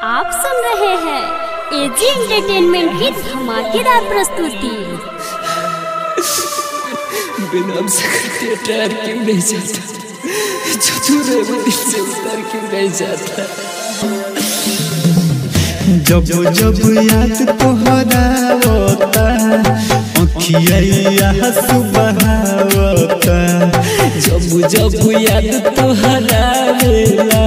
आप सुन रहे हैं एजी एंटरटेनमेंट की धमाकेदार प्रस्तुति। बिना सकते टायर क्यों नहीं जाता, जो तू रे दिल से उतर क्यों नहीं जाता। जब जब याद तोहरा होता अखिया सुबहावता, जब जब याद तोहरा वेला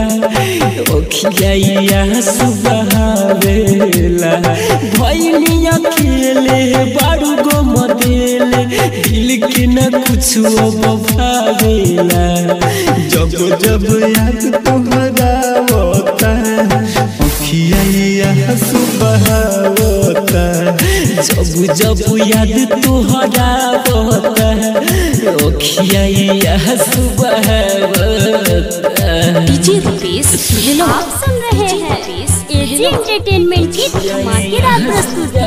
अखिया सुबहावेला। भइनी अकेले बारू गो मदेले, दिल के न कुछ भावेला। जब जब याद तोहरा होता अखिया सुबहावता, जब जब याद तोहरा होता अखिया सुबहावता। डीजे रुपेश, आप सुन रहे हैं एजी एंटरटेनमेंट की धमाकेदार प्रस्तुति।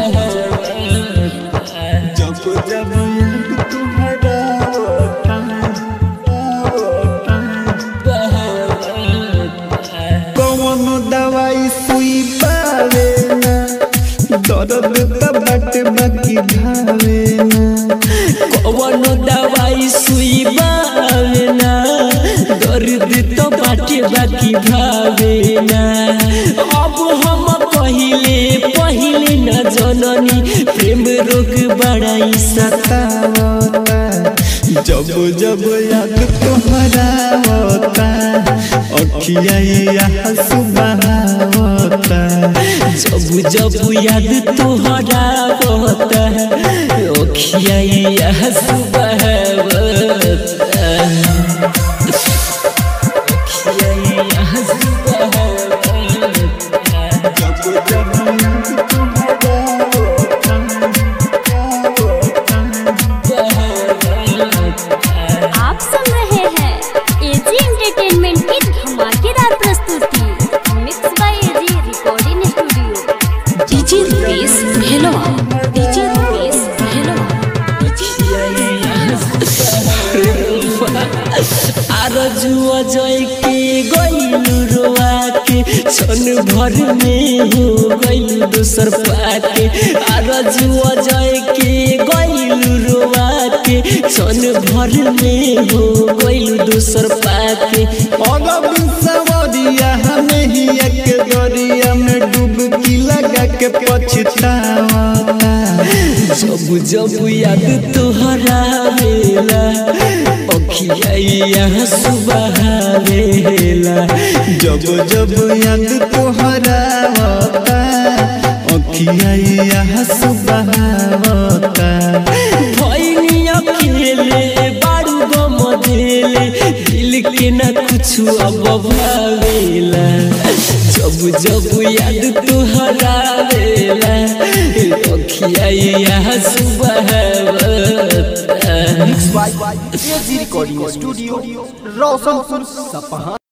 जब जब याद तोहरा होता कौन दवाई सुई पावे ना, दर्द तबट बाकी भावे ना। कौन दवाई सुई बावे ना, दर्द तो बाटे बाकी भावे ना। अब हम पहिले न जननी, प्रेम रोग बड़ाई सतावता। जब जब याद तोहरा होता अखिया सुबहावता, जब जब याद तोहरा होता अखिया सुबहावता। अखिया सुबहावता। जब जब याद तोहरा होता आप सुन रहे हैं एजी एंटरटेनमेंट की धमाकेदार प्रस्तुति। Mix by AG recording studio. DJ Rupesh, DJ Rupesh, Aarzoo Ajay के गइलू रोआ के, क्षण भर में हो गइलू दोसर पाके। आरजू अजय के गइलू रोआ के, क्षण भर में हो गइलू दोसर पाके। सवरिया हमें ही एक दरिया में डुबकी लगा के पछतावता। जब जब याद तोहरा वेला अखिया सुबहावेला। जब जब याद तोहरा होता अखिया सुबहावता। भइनी अकेले बारू गो मदेले, दिल के न कुछ भावेला। जब जब याद तोहरा वेला अखिया सुबहावता। एजी रिकॉर्डिंग स्टूडियो रोशनपुर सपहा।